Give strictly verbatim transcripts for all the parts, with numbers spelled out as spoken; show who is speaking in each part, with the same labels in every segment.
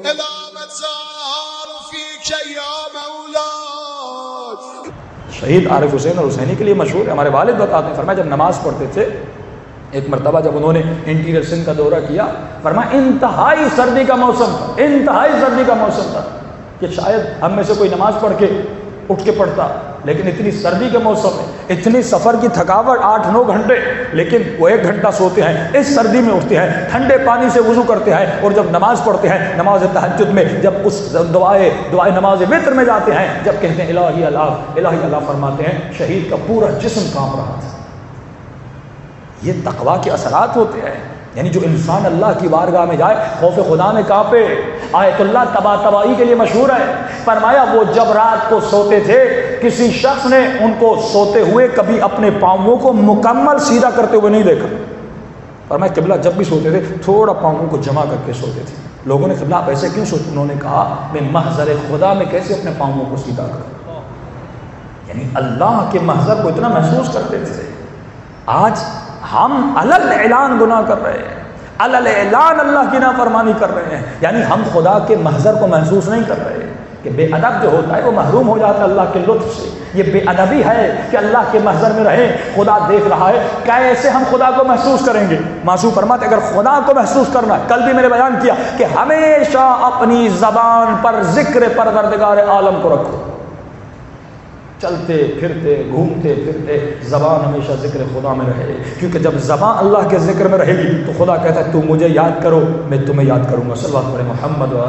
Speaker 1: شہید عارف حسین اور حسینی کے لیے مشہور ہے. ہمارے والد بتاتے ہیں، فرمایا جب نماز پڑھتے تھے ایک مرتبہ جب انہوں نے انٹیریئر سندھ کا دورہ کیا، فرمایا انتہائی سردی کا موسم تھا، انتہائی سردی کا موسم تھا کہ شاید ہم میں سے کوئی نماز پڑھ کے اٹھ کے پڑھتا، لیکن اتنی سردی کے موسم میں اتنی سفر کی تھکاوٹ، آٹھ نو گھنٹے، لیکن وہ ایک گھنٹہ سوتے ہیں، اس سردی میں اٹھتے ہیں، ٹھنڈے پانی سے وضو کرتے ہیں، اور جب نماز پڑھتے ہیں نماز تہجد میں، جب اس دعائے دعائے نماز وتر میں جاتے ہیں، جب کہتے ہیں الہی اللہ الہی اللہ، فرماتے ہیں شہید کا پورا جسم کانپ رہا تھا. یہ تقویٰ کے اثرات ہوتے ہیں. یعنی جو انسان اللہ کی بارگاہ میں جائے خوف خدا میں کانپے. آیت اللہ تبا تباہی کے لیے مشہور ہے. فرمایا وہ جب رات کو سوتے تھے کسی شخص نے ان کو سوتے ہوئے کبھی اپنے پاؤں کو مکمل سیدھا کرتے ہوئے نہیں دیکھا. فرمایا قبلہ جب بھی سوتے تھے تھوڑا پاؤں کو جمع کر کے سوتے تھے. لوگوں نے قبلہ آپ ایسے کیوں سوتے؟ انہوں نے کہا میں محضر خدا میں کیسے اپنے پاؤں کو سیدھا کروں. یعنی اللہ کے محضر کو اتنا محسوس کرتے تھے. آج ہم علل اعلان گناہ کر رہے ہیں، علل اعلان اللہ کی نافرمانی کر رہے ہیں. یعنی ہم خدا کے محضر کو محسوس نہیں کر رہے کہ بے ادب جو ہوتا ہے وہ محروم ہو جاتا ہے اللہ کے لطف سے. یہ بے ادبی ہے کہ اللہ کے محضر میں رہیں، خدا دیکھ رہا ہے، کیسے ہم خدا کو محسوس کریں گے؟ معصوم فرماتے اگر خدا کو محسوس کرنا ہے، کل بھی میں نے بیان کیا کہ ہمیشہ اپنی زبان پر ذکر پروردگار عالم کو رکھو. چلتے پھرتے گھومتے پھرتے زبان ہمیشہ ذکر خدا میں رہے، کیونکہ جب زبان اللہ کے ذکر میں رہے گی تو خدا کہتا ہے تم مجھے یاد کرو میں تمہیں یاد کروں گا. صلی اللہ علیہ محمد و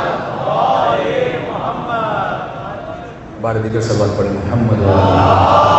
Speaker 1: بارے دیگر صلی اللہ علیہ محمد و